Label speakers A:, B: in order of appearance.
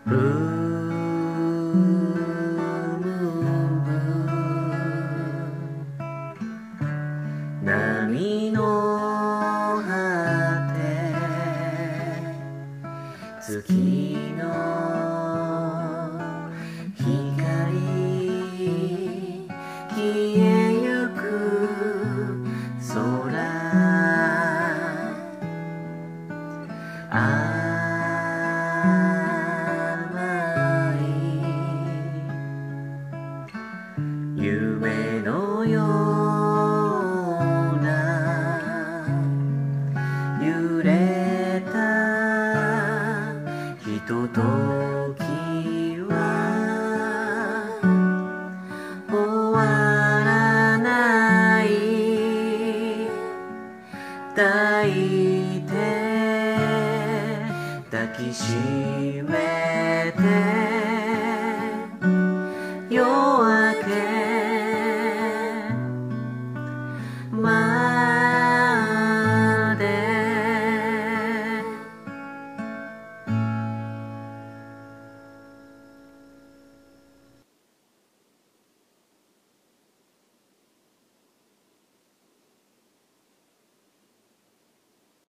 A: ブルームーン波の果て月の光消えゆく空甘い夢のような揺れたひとときは終わらない抱いて抱きしめて